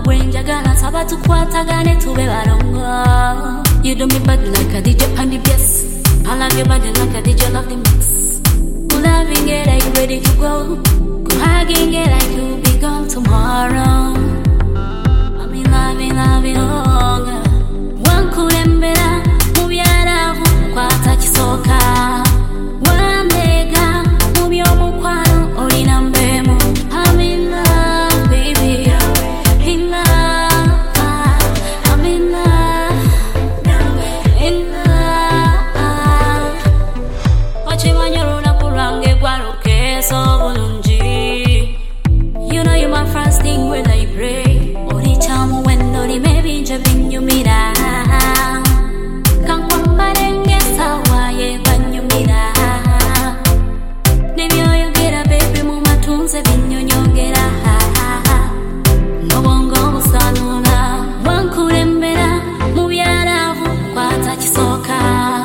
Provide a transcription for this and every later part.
gwenjagala saba tukwatagane tube balongo. You do me bad like a DJ Pandy Bias. I love your body like a DJ love the mix. Loving it like ready to go. Hugging it like you'll be gone tomorrow. I'm in loving longer. One kulembera mubyaravu kwata kisoka. One nega mubyo mukwano olina mbemo. I'm in love, baby. In love. I'm in love. In love. Wachimanyoro kurange gwaruke so bulungi. You know you're my first thing when I pray. Ori chamu when ori maybe jabin you mira. Kankwambarenge sawa ye banyu mira. Nebyo yogera baby mu matunze binyonyongera. No bongo busanula. Wankulembera mu byaravu kwata kisoka.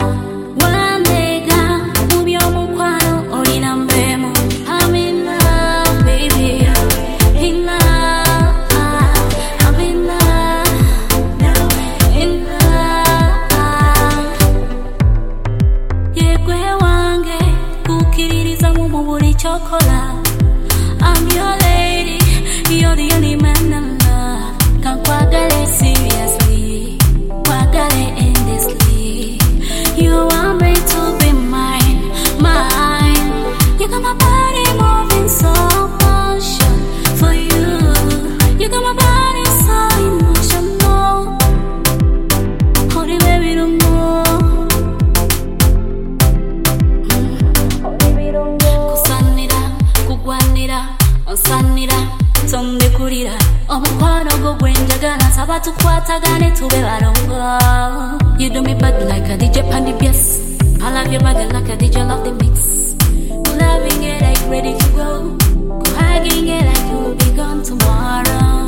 I'm your lady, you're the only man I love. Can't kwagale seriously, kwagale endlessly. You are made to be mine, mine. You got my body moving so motion for you. You got my body so emotional. Hold it, baby, don't know. Osanira, sonde kurira. Omukwano go gwenjagala saba tukwatagane tube balongo. You do me bad like a DJ Pandy Bias. I love your body like a DJ love the mix. Loving it like ready to go. Hugging it like you'll be gone tomorrow.